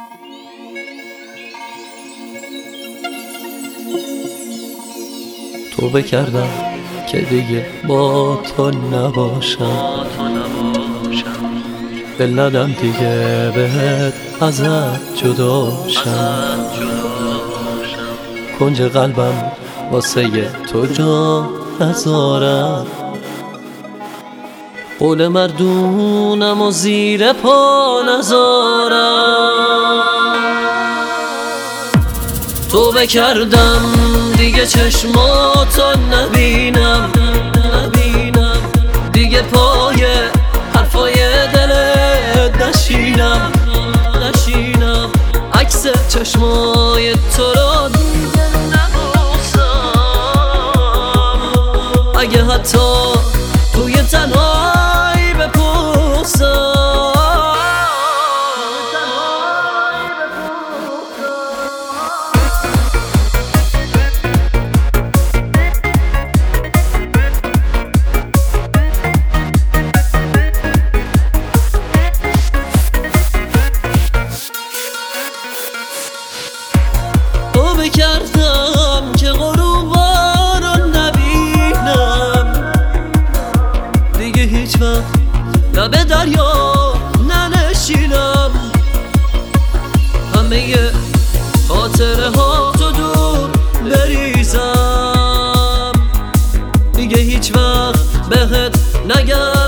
توبه کردم که دیگه با تو نباشم، دل ندم دیگه بهت ازت جدا شم. کنج قلبم واسه تو جا نذارم، قول مردونم و زیر پا نذارم. توبه کردم دیگه چشماتو نبینم، دیگه پای حرفای دلت نشینم. عکس چشمای تو رو دیگه نبوسم، اگه حتی توی تنهایی بپوسم. توبه کردم که غروبا رو نبینم، دیگه هیچ وقت لب دریا ننشینم. همه خاطره ها تو دور بریزم، دیگه هیچ وقت بهت نگم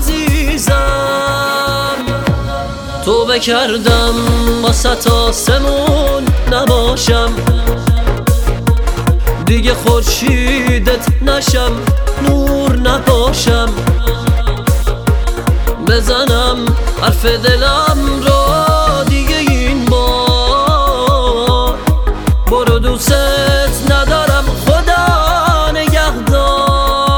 عزیزم. توبه کردم واسه آسمون نباشم، دیگه خورشیدت نشم، نور نباشم. بزنم حرف دلم رو دیگه این بار، برو دوست ندارم خدا نگهدار.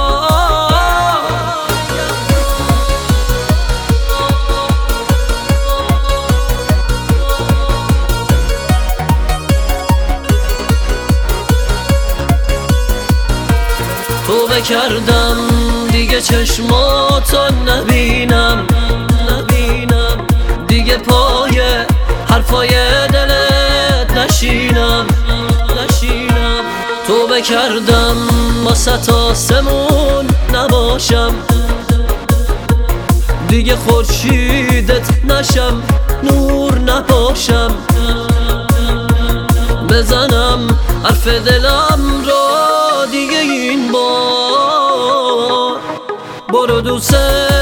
توبه کردم دیگه چشماتو نبینم، دیگه پای حرفای دلت نشینم. توبه کردم واسه آسمون نباشم، دیگه خورشیدت نشم، نور نباشم. بزنم حرف دلم رو دیگه این بار، برو دوست